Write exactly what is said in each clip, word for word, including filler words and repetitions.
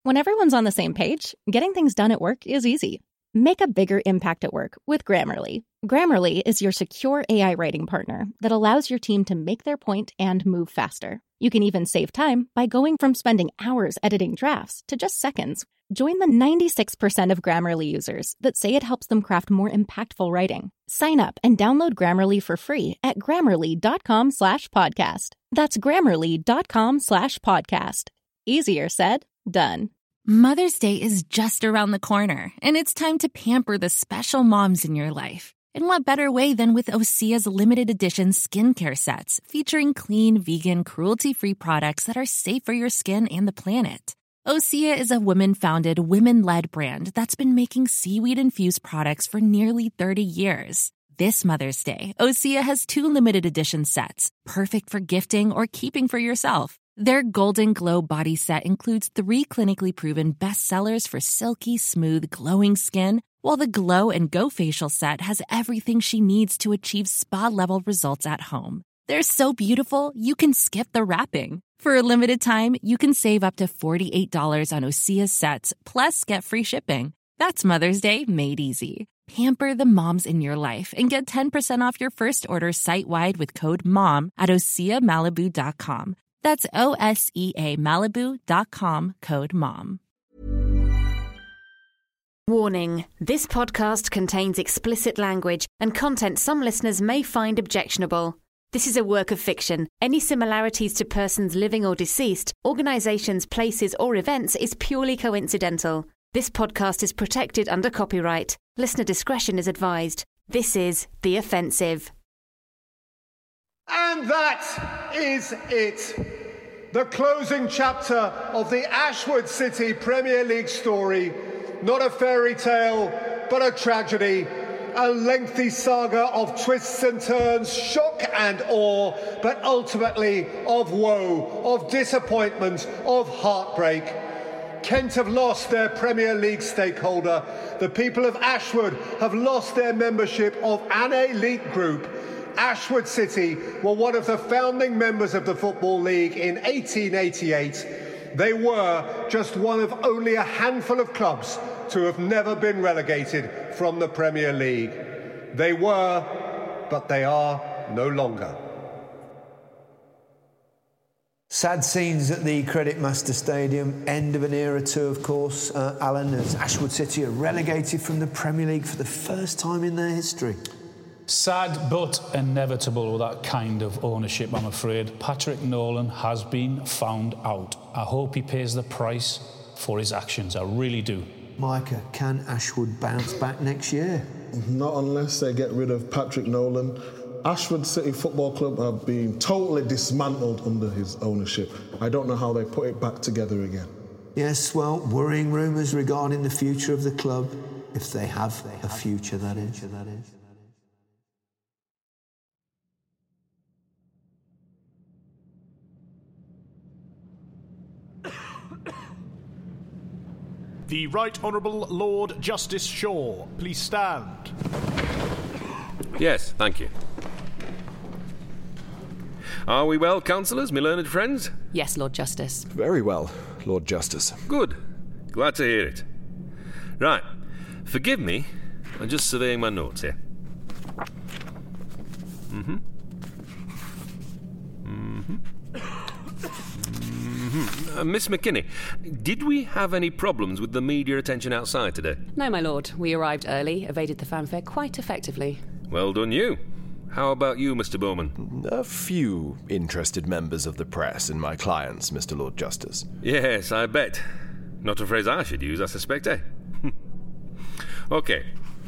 When everyone's on the same page, getting things done at work is easy. Make a bigger impact at work with Grammarly. Grammarly is your secure A I writing partner that allows your team to make their point and move faster. You can even save time by going from spending hours editing drafts to just seconds. Join the ninety-six percent of Grammarly users that say it helps them craft more impactful writing. Sign up and download Grammarly for free at grammarly.com slash podcast. That's grammarly.com slash podcast. Easier said, done. Mother's Day is just around the corner, and it's time to pamper the special moms in your life. And what better way than with Osea's limited edition skincare sets featuring clean, vegan, cruelty-free products that are safe for your skin and the planet. Osea is a women-founded, women-led brand that's been making seaweed-infused products for nearly thirty years. This Mother's Day, Osea has two limited edition sets, perfect for gifting or keeping for yourself. Their Golden Glow body set includes three clinically proven bestsellers for silky, smooth, glowing skin, while the Glow and Go facial set has everything she needs to achieve spa-level results at home. They're so beautiful, you can skip the wrapping. For a limited time, you can save up to forty-eight dollars on Osea's sets, plus get free shipping. That's Mother's Day made easy. Pamper the moms in your life and get ten percent off your first order site-wide with code MOM at osea malibu dot com. That's O S E A Malibu dot com, code MOM. Warning, this podcast contains explicit language and content some listeners may find objectionable. This is a work of fiction. Any similarities to persons living or deceased, organizations, places, or events is purely coincidental. This podcast is protected under copyright. Listener discretion is advised. This is The Offensive. And that is it. The closing chapter of the Ashwood City Premier League story. Not a fairy tale, but a tragedy. A lengthy saga of twists and turns, shock and awe, but ultimately of woe, of disappointment, of heartbreak. Kent have lost their Premier League stakeholder. The people of Ashwood have lost their membership of an elite group. Ashwood City were one of the founding members of the Football League in eighteen eighty-eight. They were just one of only a handful of clubs to have never been relegated from the Premier League. They were, but they are no longer. Sad scenes at the Creditmaster Stadium. End of an era too, of course, uh, Alan, as Ashwood City are relegated from the Premier League for the first time in their history. Sad but inevitable with that kind of ownership, I'm afraid. Patrick Nolan has been found out. I hope he pays the price for his actions. I really do. Micah, can Ashwood bounce back next year? Not unless they get rid of Patrick Nolan. Ashwood City Football Club have been totally dismantled under his ownership. I don't know how they put it back together again. Yes, well, worrying rumours regarding the future of the club, if they have a future, that is. That is. The Right Honourable Lord Justice Shaw, please stand. Yes, thank you. Are we well, councillors, my learned friends? Yes, Lord Justice. Very well, Lord Justice. Good. Glad to hear it. Right. Forgive me. I'm just surveying my notes here. Mm-hmm. Mm-hmm. Mm-hmm. Uh, Miss McKinney, did we have any problems with the media attention outside today? No, my lord. We arrived early, evaded the fanfare quite effectively. Well done you. How about you, Mister Bowman? A few interested members of the press in my clients, Mister Lord Justice. Yes, I bet. Not a phrase I should use, I suspect, eh? OK.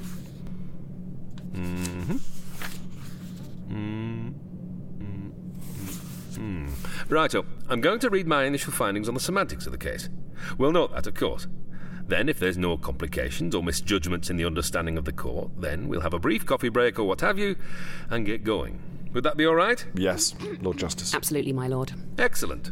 Mm-hmm. Mm-hmm. Mm-hmm. Righto, I'm going to read my initial findings on the semantics of the case. We'll note that, of course. Then, if there's no complications or misjudgments in the understanding of the court, then we'll have a brief coffee break or what have you, and get going. Would that be all right? Yes, Lord Justice. Absolutely, my lord. Excellent.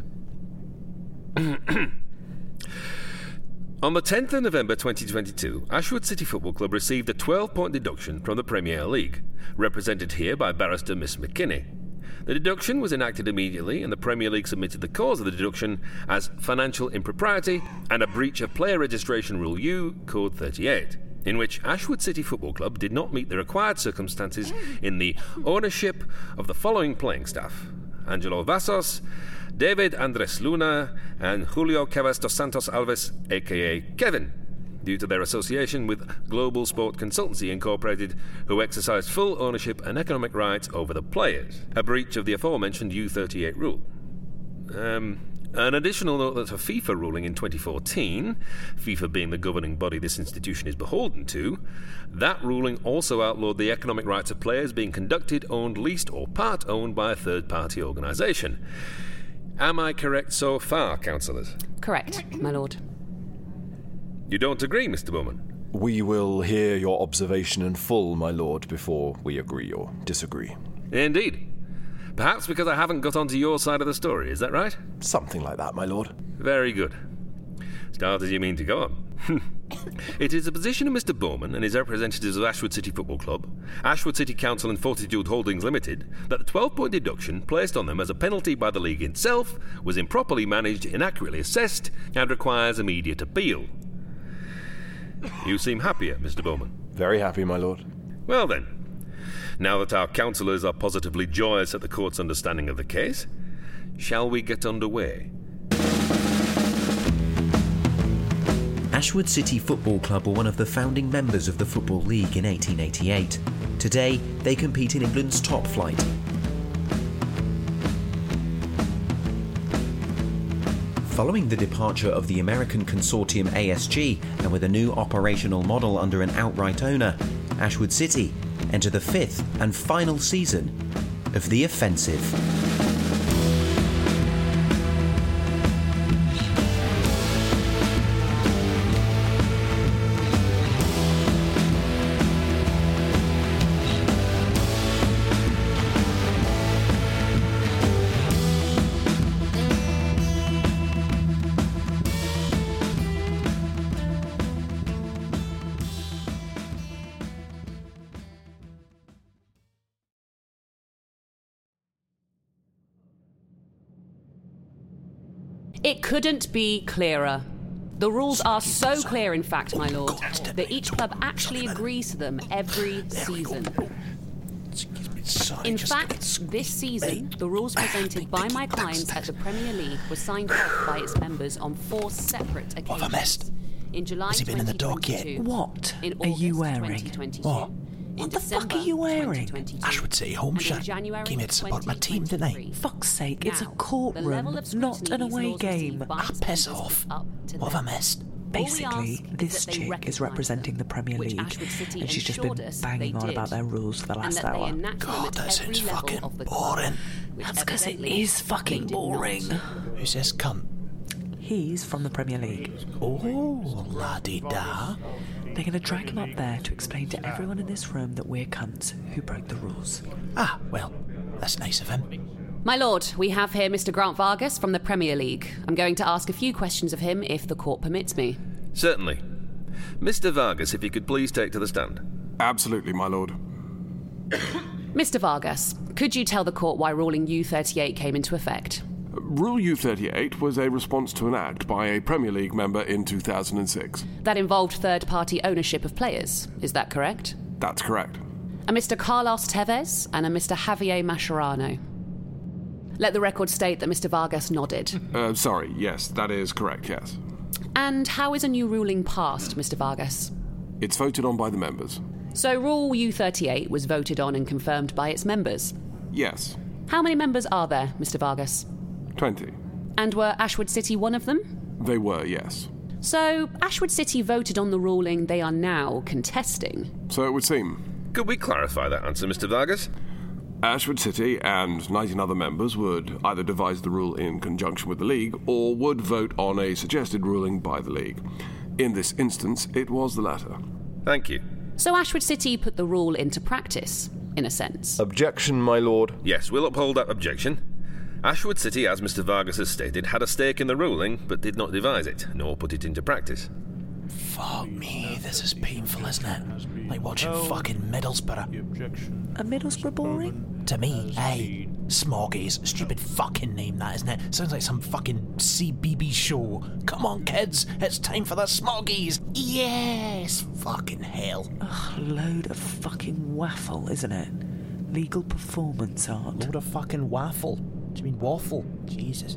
On the tenth of November twenty twenty-two, Ashwood City Football Club received a twelve-point deduction from the Premier League, represented here by Barrister Miss McKinney. The deduction was enacted immediately, and the Premier League submitted the cause of the deduction as financial impropriety and a breach of Player Registration Rule U, Code thirty-eight, in which Ashwood City Football Club did not meet the required circumstances in the ownership of the following playing staff: Angelo Vassos, David Andres Luna, and Julio Cavas dos Santos Alves, aka Kevin, due to their association with Global Sport Consultancy Incorporated, who exercised full ownership and economic rights over the players, a breach of the aforementioned U thirty-eight rule. Um, an additional note that a FIFA ruling in twenty fourteen, FIFA being the governing body this institution is beholden to, that ruling also outlawed the economic rights of players being conducted, owned, leased, or part-owned by a third-party organisation. Am I correct so far, councillors? Correct, my lord. You don't agree, Mister Bowman? We will hear your observation in full, my lord, before we agree or disagree. Indeed. Perhaps because I haven't got onto your side of the story, is that right? Something like that, my lord. Very good. Start as you mean to go on. It is the position of Mister Bowman and his representatives of Ashwood City Football Club, Ashwood City Council and Fortitude Holdings Limited, that the twelve-point deduction placed on them as a penalty by the league itself was improperly managed, inaccurately assessed, and requires immediate appeal. You seem happier, Mister Bowman. Very happy, my lord. Well then, now that our councillors are positively joyous at the court's understanding of the case, shall we get underway? Ashwood City Football Club were one of the founding members of the Football League in eighteen eighty-eight. Today, they compete in England's top flight. Following the departure of the American consortium A S G, and with a new operational model under an outright owner, Ashwood City enter the fifth and final season of The Offensive. It couldn't be clearer. The rules are so clear, in fact, my lord, that each club actually agrees to them every season. In fact, this season, the rules presented by my clients at the Premier League were signed off by its members on four separate occasions. What have I missed? In July Has he been in the dock yet? What are you wearing? What? What the fuck are you wearing? Ashwood City home shirt. Came here to support my team, didn't they? Fuck's sake, it's a courtroom, not an away game. Ah, piss off. What have I missed? Basically, this chick is representing the Premier League, and she's just been banging on about their rules for the last hour. God, that sounds fucking boring. That's because it is fucking boring. Who's this cunt? He's from the Premier League. Oh, la-di-da. They're going to drag him up there to explain to everyone in this room that we're cunts who broke the rules. Ah, well, that's nice of him. My lord, we have here Mister Grant Vargas from the Premier League. I'm going to ask a few questions of him if the court permits me. Certainly. Mister Vargas, if you could please take to the stand. Absolutely, my lord. Mister Vargas, could you tell the court why ruling U thirty-eight came into effect? Rule U thirty-eight was a response to an act by a Premier League member in two thousand six. That involved third-party ownership of players, is that correct? That's correct. A Mister Carlos Tevez and a Mister Javier Mascherano. Let the record state that Mister Vargas nodded. Uh, sorry, yes, that is correct, yes. And how is a new ruling passed, Mister Vargas? It's voted on by the members. So Rule U thirty-eight was voted on and confirmed by its members? Yes. How many members are there, Mister Vargas? Twenty. And were Ashwood City one of them? They were, yes. So Ashwood City voted on the ruling they are now contesting? So it would seem. Could we clarify that answer, Mister Vargas? Ashwood City and nineteen other members would either devise the rule in conjunction with the League or would vote on a suggested ruling by the League. In this instance, it was the latter. Thank you. So Ashwood City put the rule into practice, in a sense? Objection, my lord. Yes, we'll uphold that objection. Ashwood City, as Mister Vargas has stated, had a stake in the ruling, but did not devise it, nor put it into practice. Fuck me, this is painful, isn't it? Like watching fucking Middlesbrough. A Middlesbrough boring? To me, aye. Smoggies. Stupid fucking name that, isn't it? Sounds like some fucking C B B show. Come on, kids. It's time for the Smoggies. Yes. Fucking hell. Ugh, load of fucking waffle, isn't it? Legal performance art. Load of fucking waffle. Do you mean waffle? Jesus.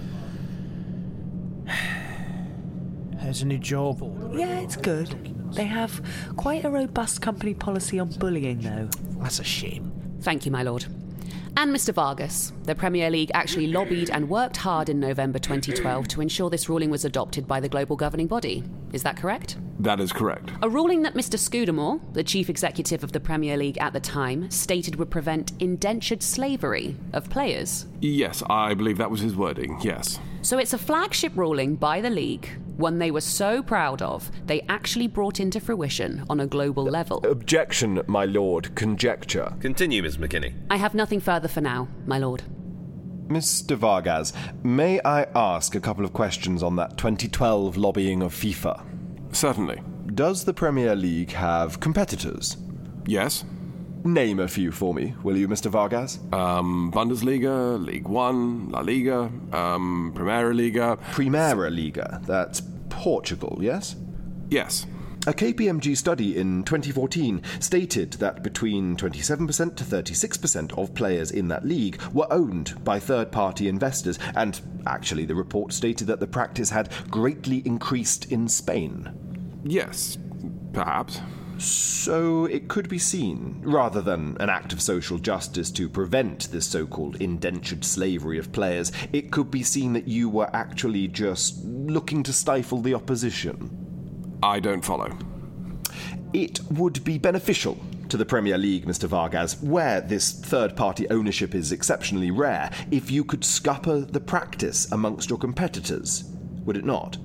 How's a new job? Yeah, it's good. They have quite a robust company policy on bullying, though. That's a shame. Thank you, my lord. And Mister Vargas, the Premier League actually lobbied and worked hard in November twenty twelve to ensure this ruling was adopted by the global governing body. Is that correct? That is correct. A ruling that Mister Scudamore, the chief executive of the Premier League at the time, stated would prevent indentured slavery of players. Yes, I believe that was his wording, yes. So it's a flagship ruling by the league, one they were so proud of, they actually brought into fruition on a global level. Objection, my lord. Conjecture. Continue, Miss McKinney. I have nothing further for now, my lord. Mister Vargas, may I ask a couple of questions on that twenty twelve lobbying of FIFA? Certainly. Does the Premier League have competitors? Yes. Name a few for me, will you, Mister Vargas? Um, Bundesliga, League One, La Liga, um, Primera Liga. Primera Liga, that's Portugal, yes? Yes. A K P M G study in twenty fourteen stated that between twenty-seven percent to thirty-six percent of players in that league were owned by third-party investors, and actually the report stated that the practice had greatly increased in Spain. Yes, perhaps. So it could be seen, rather than an act of social justice to prevent this so-called indentured slavery of players, it could be seen that you were actually just looking to stifle the opposition. I don't follow. It would be beneficial to the Premier League, Mister Vargas, where this third-party ownership is exceptionally rare, if you could scupper the practice amongst your competitors, would it not?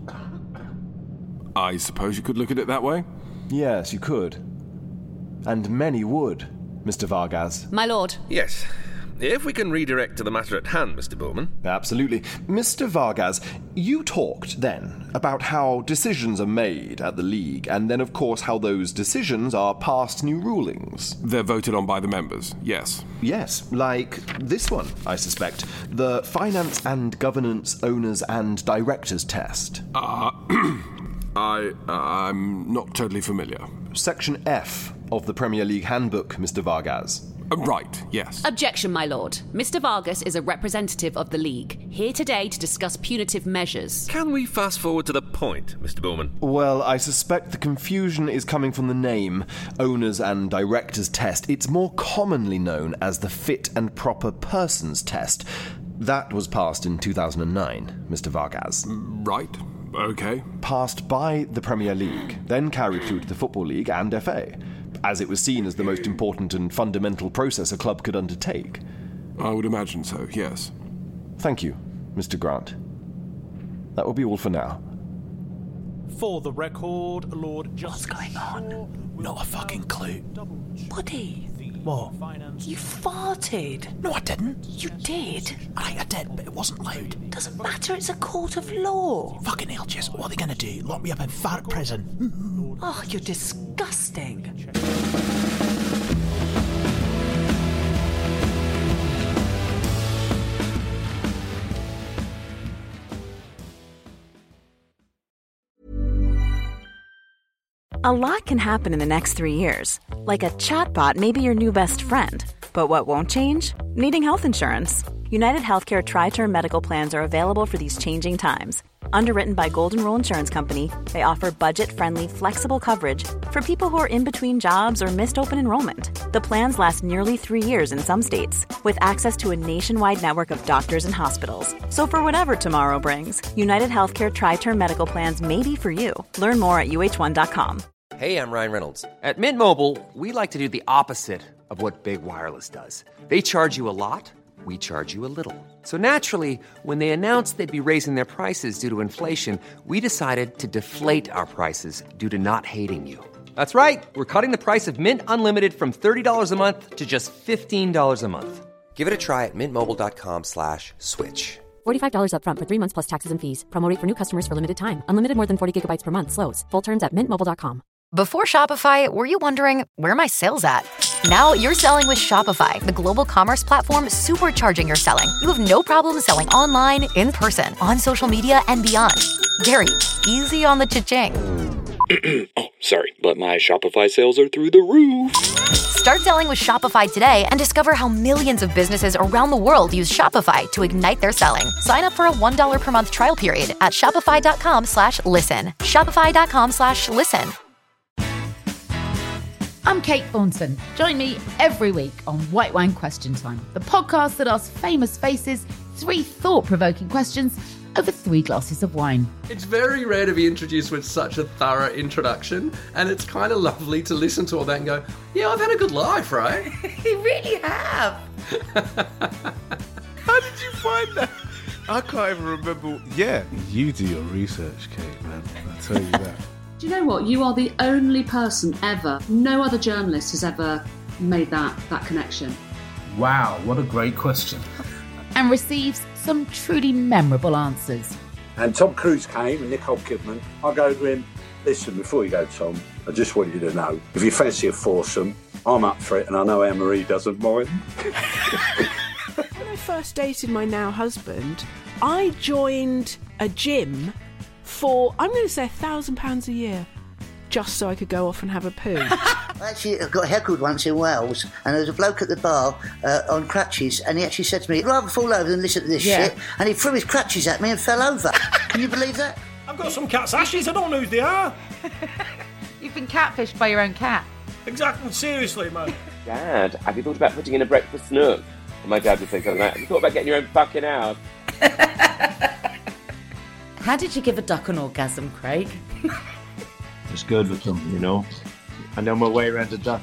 I suppose you could look at it that way. Yes, you could. And many would, Mister Vargas. My lord. Yes. If we can redirect to the matter at hand, Mister Bowman. Absolutely. Mister Vargas, you talked then about how decisions are made at the league, and then, of course, how those decisions are past new rulings. They're voted on by the members, yes. Yes, like this one, I suspect. The Finance and Governance Owners and Directors Test. Uh, I, uh, I'm not totally familiar. Section F of the Premier League Handbook, Mister Vargas. Uh, right, yes. Objection, my lord. Mister Vargas is a representative of the league, here today to discuss punitive measures. Can we fast forward to the point, Mister Bowman? Well, I suspect the confusion is coming from the name, Owners and Directors Test. It's more commonly known as the Fit and Proper Persons Test. That was passed in two thousand nine, Mister Vargas. Right. OK. Passed by the Premier League, then carried through to the Football League and F A, as it was seen as the most important and fundamental process a club could undertake. I would imagine so, yes. Thank you, Mister Grant. That will be all for now. For the record, Lord Justice. What's going on? Not a fucking clue. Buddy. What? You farted. No, I didn't. You did. Aye, I did, but it wasn't loud. Doesn't matter, it's a court of law. Fucking hell, Jess, what are they going to do? Lock me up in fart prison? Oh, you're disgusting. A lot can happen in the next three years. Like a chatbot may be your new best friend. But what won't change? Needing health insurance. United Healthcare Tri-Term Medical Plans are available for these changing times. Underwritten by Golden Rule Insurance Company, they offer budget-friendly, flexible coverage for people who are in between jobs or missed open enrollment. The plans last nearly three years in some states, with access to a nationwide network of doctors and hospitals. So for whatever tomorrow brings, United Healthcare Tri-Term Medical Plans may be for you. Learn more at U H one dot com. Hey, I'm Ryan Reynolds. At Mint Mobile, we like to do the opposite of what Big Wireless does. They charge you a lot. We charge you a little. So naturally, when they announced they'd be raising their prices due to inflation, we decided to deflate our prices due to not hating you. That's right. We're cutting the price of Mint Unlimited from thirty dollars a month to just fifteen dollars a month. Give it a try at mintmobile.com slash switch. forty-five dollars up front for three months plus taxes and fees. Promo rate for new customers for limited time. Unlimited more than forty gigabytes per month. Slows full terms at mint mobile dot com. Before Shopify, were you wondering, where are my sales at? Now you're selling with Shopify, the global commerce platform supercharging your selling. You have no problem selling online, in person, on social media, and beyond. Gary, easy on the cha-ching. Oh, sorry, but my Shopify sales are through the roof. Start selling with Shopify today and discover how millions of businesses around the world use Shopify to ignite their selling. Sign up for a one dollar per month trial period at shopify.com slash listen. Shopify.com slash listen. I'm Kate Thornton. Join me every week on White Wine Question Time, the podcast that asks famous faces three thought-provoking questions over three glasses of wine. It's very rare to be introduced with such a thorough introduction, and it's kind of lovely to listen to all that and go, yeah, I've had a good life, right? You really have. How did you find that? I can't even remember. Yeah, you do your research, Kate, man. I'll tell you that. Do you know what? You are the only person ever, no other journalist has ever made that, that connection. Wow, what a great question. And receives some truly memorable answers. And Tom Cruise came and Nicole Kidman. I go to him, listen, before you go, Tom, I just want you to know, if you fancy a foursome, I'm up for it, and I know Anne-Marie doesn't mind. When I first dated my now husband, I joined a gym for, I'm going to say, a thousand pounds a year, just so I could go off and have a poo. I actually got heckled once in Wales, and there was a bloke at the bar uh, on crutches, and he actually said to me, I'd rather fall over than listen to this Yeah. shit, and he threw his crutches at me and fell over. Can you believe that? I've got some cat's ashes, I don't know who they are. You've been catfished by your own cat. Exactly, seriously, man. Dad, have you thought about putting in a breakfast nook? And my dad would say something like, have you thought about getting your own fucking house? How did you give a duck an orgasm, Craig? It's good with them, you know. I know my way around a duck.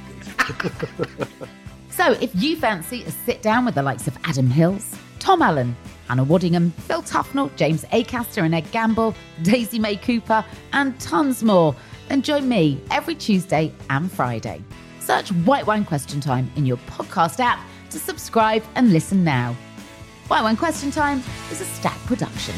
So if you fancy a sit down with the likes of Adam Hills, Tom Allen, Anna Waddingham, Phil Tufnell, James Acaster and Ed Gamble, Daisy May Cooper, and tons more, then join me every Tuesday and Friday. Search White Wine Question Time in your podcast app to subscribe and listen now. White Wine Question Time is a Stack production.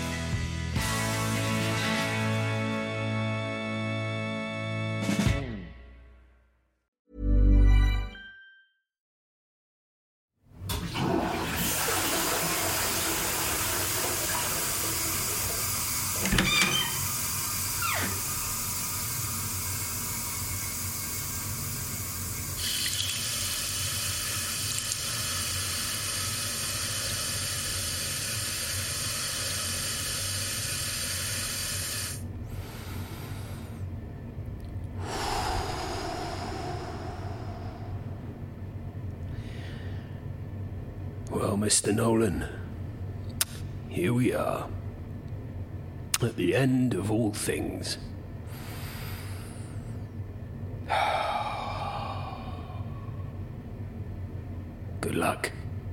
Well, Mister Nolan, here we are, at the end of all things. Good luck.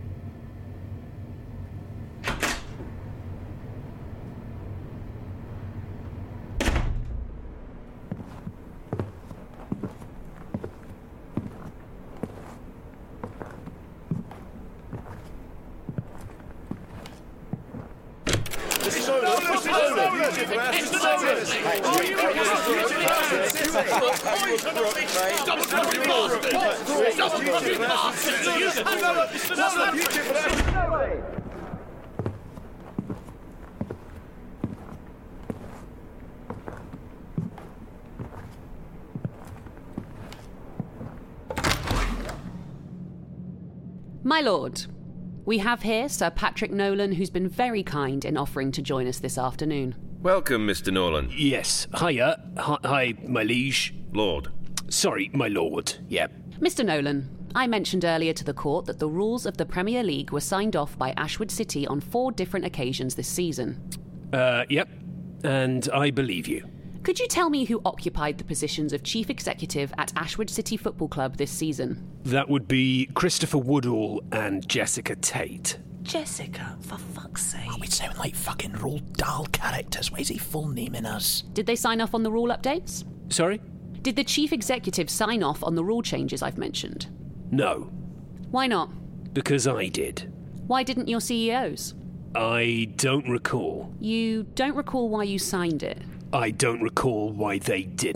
My lord, we have here Sir Patrick Nolan, who's been very kind in offering to join us this afternoon. Welcome, Mister Nolan. Yes, hiya. Hi, hi, my liege. Lord. Sorry, my lord. Yeah. Mister Nolan, I mentioned earlier to the court that the rules of the Premier League were signed off by Ashwood City on four different occasions this season. Uh, yep. And I believe you. Could you tell me who occupied the positions of Chief Executive at Ashwood City Football Club this season? That would be Christopher Woodall and Jessica Tate. Jessica, for fuck's sake. Oh, we sound like fucking Roald Dahl characters. Why is he full naming us? Did they sign off on the rule updates? Sorry? Did the Chief Executive sign off on the rule changes I've mentioned? No. Why not? Because I did. Why didn't your C E Os? I don't recall. You don't recall why you signed it? I don't recall why they didn't.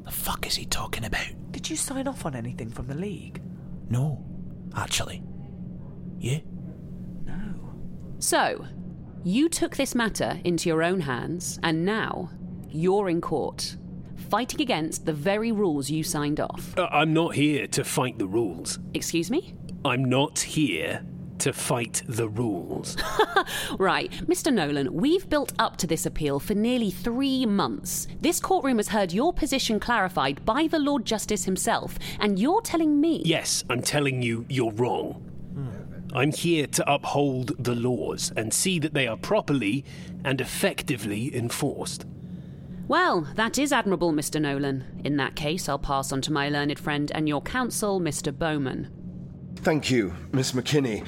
The fuck is he talking about? Did you sign off on anything from the league? No, actually. You? No. So, you took this matter into your own hands, and now you're in court, fighting against the very rules you signed off. Uh, I'm not here to fight the rules. Excuse me? I'm not here to fight the rules. Right, Mister Nolan, we've built up to this appeal for nearly three months. This courtroom has heard your position clarified by the Lord Justice himself, and you're telling me... Yes, I'm telling you you're wrong. Hmm. I'm here to uphold the laws and see that they are properly and effectively enforced. Well, that is admirable, Mister Nolan. In that case, I'll pass on to my learned friend and your counsel, Mister Bowman. Thank you, Miss McKinney.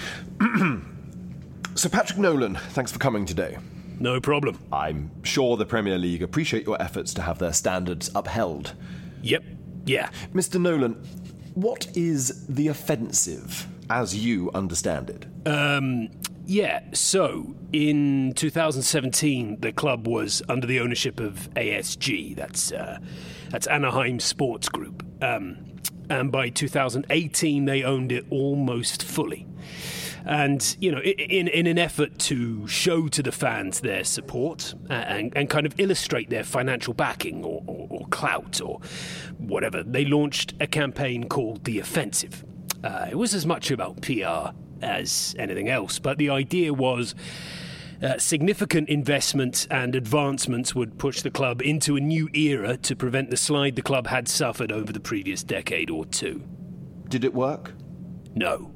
Sir Patrick Nolan, thanks for coming today. No problem. I'm sure the Premier League appreciate your efforts to have their standards upheld. Yep, yeah. Mister Nolan, what is the offensive, as you understand it? Um, yeah, so, in two thousand seventeen, the club was under the ownership of A S G, that's, uh, that's Anaheim Sports Group. Um... And by two thousand eighteen, they owned it almost fully. And, you know, in, in an effort to show to the fans their support and, and kind of illustrate their financial backing or, or, or clout or whatever, they launched a campaign called The Offensive. Uh, it was as much about P R as anything else, but the idea was... Uh, significant investments and advancements would push the club into a new era to prevent the slide the club had suffered over the previous decade or two. Did it work? No.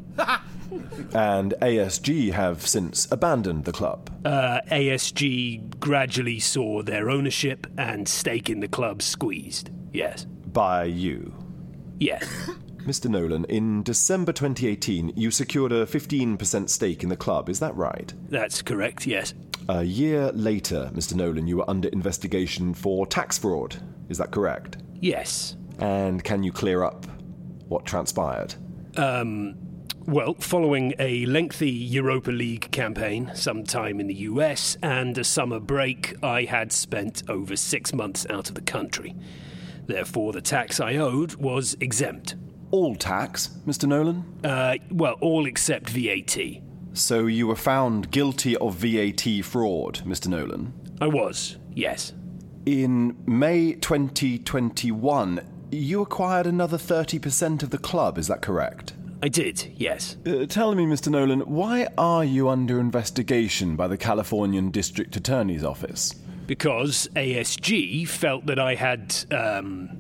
And A S G have since abandoned the club? Uh, A S G gradually saw their ownership and stake in the club squeezed, yes. By you? Yes. Mister Nolan, in December twenty eighteen, you secured a fifteen percent stake in the club, is that right? That's correct, yes. A year later, Mister Nolan, you were under investigation for tax fraud, is that correct? Yes. And can you clear up what transpired? Um, well, following a lengthy Europa League campaign, some time in the U S, and a summer break, I had spent over six months out of the country. Therefore, the tax I owed was exempt. All tax, Mister Nolan? Uh, well, all except V A T. So you were found guilty of V A T fraud, Mister Nolan? I was, yes. In May twenty twenty-one, you acquired another thirty percent of the club, is that correct? I did, yes. Uh, tell me, Mister Nolan, why are you under investigation by the Californian District Attorney's Office? Because A S G felt that I had, um,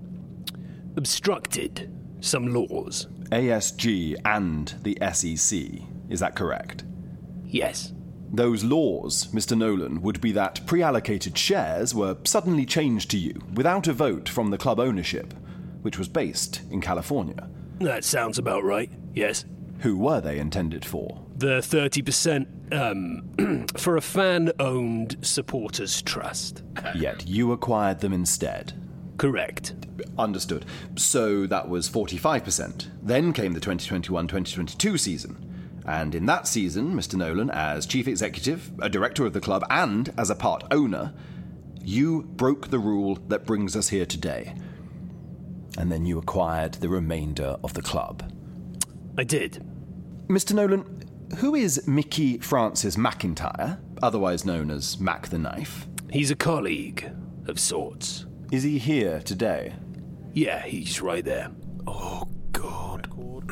obstructed some laws. A S G and the S E C, is that correct? Yes. Those laws, Mister Nolan, would be that pre-allocated shares were suddenly changed to you without a vote from the club ownership, which was based in California. That sounds about right, yes. Who were they intended for? The thirty percent, um, for a fan-owned supporters trust. Yet you acquired them instead. Correct. Understood. So that was forty-five percent. Then came the twenty twenty-one twenty twenty-two season. And in that season, Mister Nolan, as chief executive, a director of the club, and as a part owner, you broke the rule that brings us here today. And then you acquired the remainder of the club. I did. Mister Nolan, who is Mickey Francis McIntyre, otherwise known as Mac the Knife? He's a colleague of sorts. Is he here today? Yeah, he's right there. Oh, God.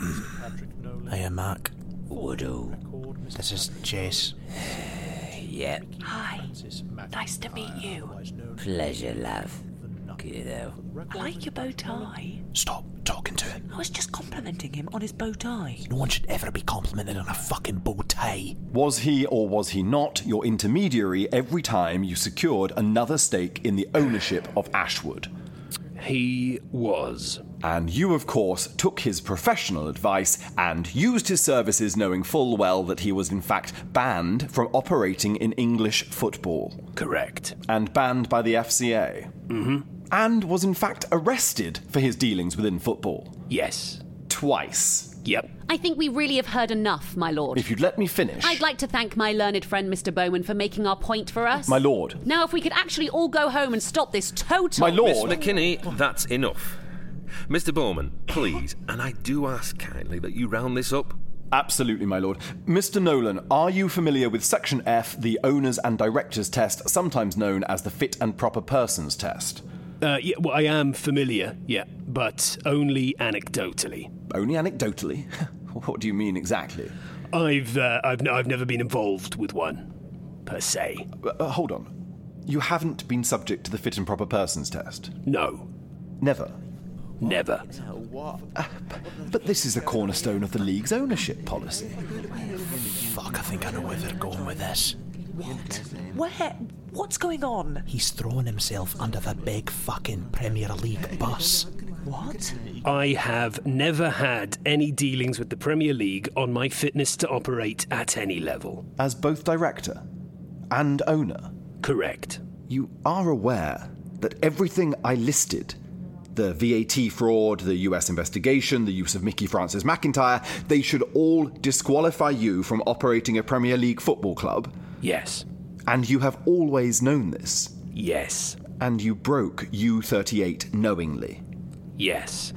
Hiya, Mac. Woodoo. This is Jess. Yep. Hi. Nice to meet you. Pleasure, love. I like your bow tie. Stop talking to him. I was just complimenting him on his bow tie. No one should ever be complimented on a fucking bow tie. Was he or was he not your intermediary every time you secured another stake in the ownership of Ashwood? He was. And you, of course, took his professional advice and used his services knowing full well that he was in fact banned from operating in English football. Correct. And banned by the F C A. Mm-hmm. And was in fact arrested for his dealings within football. Yes. Twice. Yep. I think we really have heard enough, my lord. If you'd let me finish. I'd like to thank my learned friend, Mister Bowman, for making our point for us. My lord. Now, if we could actually all go home and stop this total... My lord. Miss McKinney, that's enough. Mister Bowman, please, and I do ask kindly that you round this up. Absolutely, my lord. Mister Nolan, are you familiar with Section F, the Owners and Directors Test, sometimes known as the Fit and Proper Persons Test? Uh, yeah, well, I am familiar, yeah, but only anecdotally. Only anecdotally? What do you mean exactly? I've, uh, I've, I've never been involved with one, per se. Uh, hold on. You haven't been subject to the Fit and Proper Persons Test? No. Never? Never. What? Uh, but this is a cornerstone of the league's ownership policy. Fuck, I think I know where they're going with this. What? Where? What's going on? He's throwing himself under the big fucking Premier League bus. What? I have never had any dealings with the Premier League on my fitness to operate at any level. As both director and owner? Correct. You are aware that everything I listed, the V A T fraud, the U S investigation, the use of Mickey Francis McIntyre, they should all disqualify you from operating a Premier League football club? Yes. And you have always known this? Yes. And you broke U thirty-eight knowingly? Yes.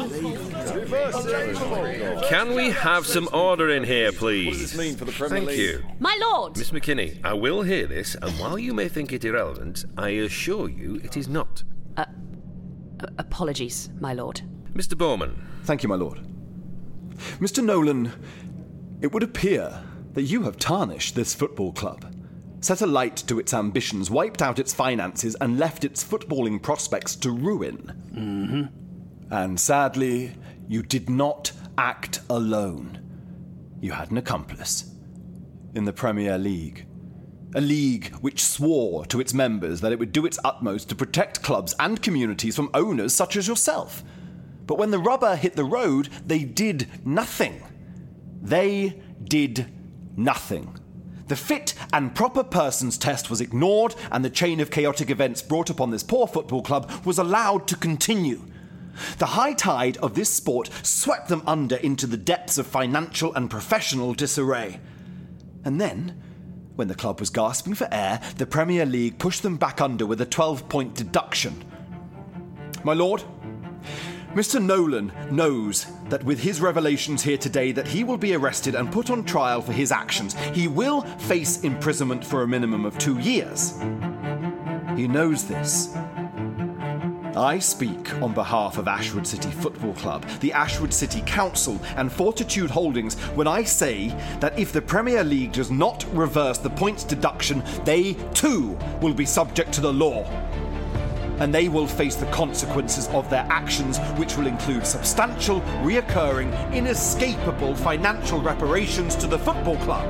Can we have some order in here, please? What does this mean for the Premier Thank League? you. My lord! Miss McKinney, I will hear this, and while you may think it irrelevant, I assure you it is not. Uh, apologies, my lord. Mister Bowman. Thank you, my lord. Mister Nolan, it would appear that you have tarnished this football club, set a light to its ambitions, wiped out its finances, and left its footballing prospects to ruin. Mm-hmm. And sadly, you did not act alone. You had an accomplice in the Premier League. A league which swore to its members that it would do its utmost to protect clubs and communities from owners such as yourself. But when the rubber hit the road, they did nothing. They did nothing. The Fit and Proper Persons Test was ignored, and the chain of chaotic events brought upon this poor football club was allowed to continue. The high tide of this sport swept them under into the depths of financial and professional disarray. And then, when the club was gasping for air, the Premier League pushed them back under with a twelve-point deduction. My lord, Mister Nolan knows that with his revelations here today that he will be arrested and put on trial for his actions. He will face imprisonment for a minimum of two years. He knows this. I speak on behalf of Ashwood City Football Club, the Ashwood City Council, and Fortitude Holdings when I say that if the Premier League does not reverse the points deduction, they too will be subject to the law. And they will face the consequences of their actions, which will include substantial, reoccurring, inescapable financial reparations to the football club.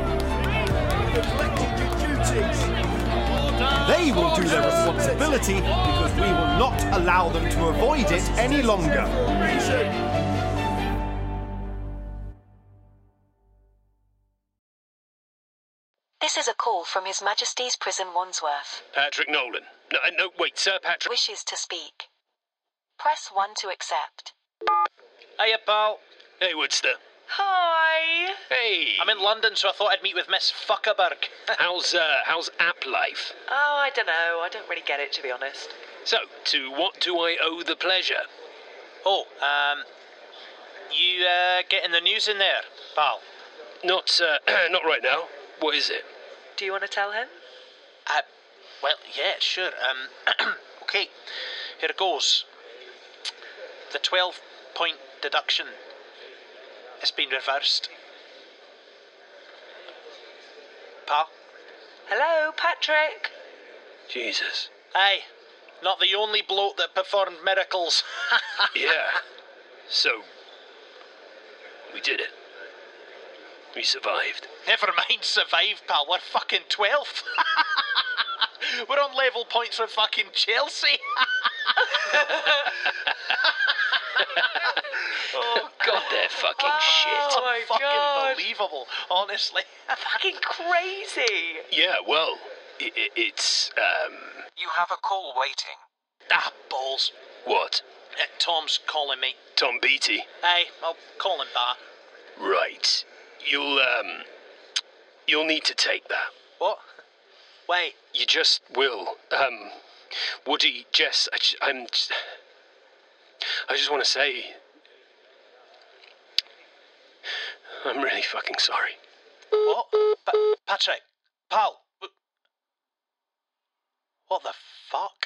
They will do their responsibility because we will not allow them to avoid it any longer. This is a call from His Majesty's Prison Wandsworth. Patrick Nolan. No, no, wait, Sir Patrick. Wishes to speak. Press one to accept. Hiya, pal. Hey, Woodster. Hi. Hey. I'm in London, so I thought I'd meet with Miss Fuckerberg. how's, uh, how's app life? Oh, I don't know. I don't really get it, to be honest. So, to what do I owe the pleasure? Oh, um... You, uh, getting the news in there, pal? Not, uh, not right now. What is it? Do you want to tell him? Uh, well, yeah, sure. Um, okay, here it goes. The twelve-point deduction has been reversed. Pal? Hello, Patrick. Jesus. Aye, not the only bloke that performed miracles. Yeah. So, we did it. We survived. Never mind survived, pal. We're fucking twelfth. We're on level points with fucking Chelsea. Oh, God, they're fucking oh, shit. Oh, my fucking God. Unbelievable, honestly. Fucking crazy. Yeah, well, it, it, it's, um... You have a call waiting. Ah, balls. What? Uh, Tom's calling me. Tom Beattie. Hey, I'll call him back. Right. You'll, um... You'll need to take that. What? Wait. You just will. Um... Woody, Jess, I just, I'm... Just, I just want to say... I'm really fucking sorry. What? Pa- Patrick? Pal? What the fuck?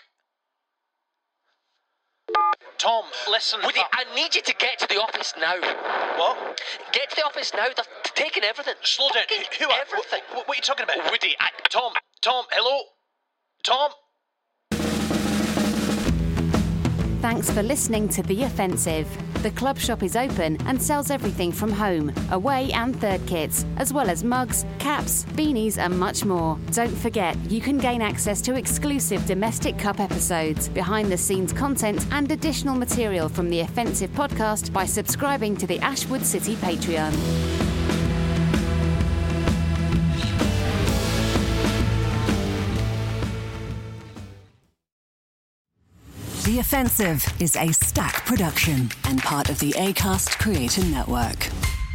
Tom, listen. Woody, I need you to get to the office now. What? Get to the office now. They're taking everything. Slow down. Taking Who are everything? What, what are you talking about? Woody, I... Tom, Tom, hello? Tom? Thanks for listening to The Offensive. The club shop is open and sells everything from home, away and third kits, as well as mugs, caps, beanies and much more. Don't forget, you can gain access to exclusive Domestic Cup episodes, behind-the-scenes content and additional material from The Offensive podcast by subscribing to the Ashwood City Patreon. The Offensive is a Stack production and part of the Acast Creator Network.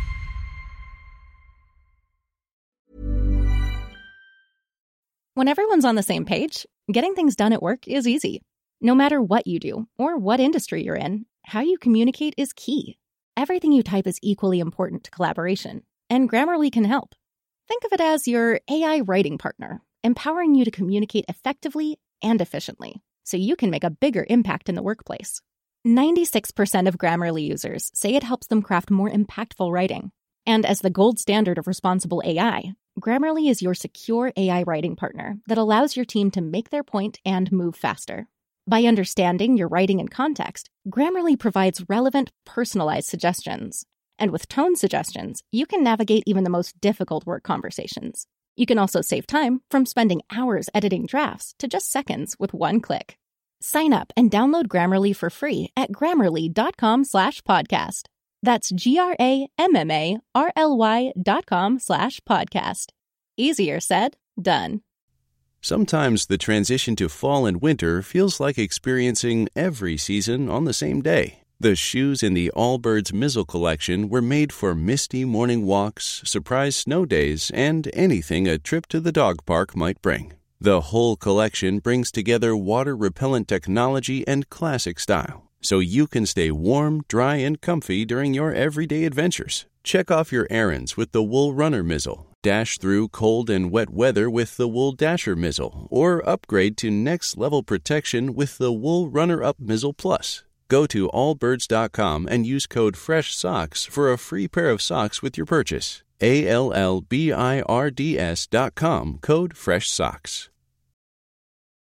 When everyone's on the same page, getting things done at work is easy. No matter what you do or what industry you're in, how you communicate is key. Everything you type is equally important to collaboration, and Grammarly can help. Think of it as your A I writing partner, empowering you to communicate effectively and efficiently, so you can make a bigger impact in the workplace. ninety-six percent of Grammarly users say it helps them craft more impactful writing. And as the gold standard of responsible A I, Grammarly is your secure A I writing partner that allows your team to make their point and move faster. By understanding your writing and context, Grammarly provides relevant, personalized suggestions. And with tone suggestions, you can navigate even the most difficult work conversations. You can also save time from spending hours editing drafts to just seconds with one click. Sign up and download Grammarly for free at grammarly.com slash podcast. That's G-R-A-M-M-A-R-L-Y dot com slash podcast. Easier said, done. Sometimes the transition to fall and winter feels like experiencing every season on the same day. The shoes in the Allbirds Mizzle collection were made for misty morning walks, surprise snow days, and anything a trip to the dog park might bring. The whole collection brings together water-repellent technology and classic style, so you can stay warm, dry, and comfy during your everyday adventures. Check off your errands with the Wool Runner Mizzle, dash through cold and wet weather with the Wool Dasher Mizzle, or upgrade to next-level protection with the Wool Runner-Up Mizzle Plus. Go to allbirds dot com and use code FRESHSOCKS for a free pair of socks with your purchase. A L L B I R D S dot com, code FRESHSOCKS.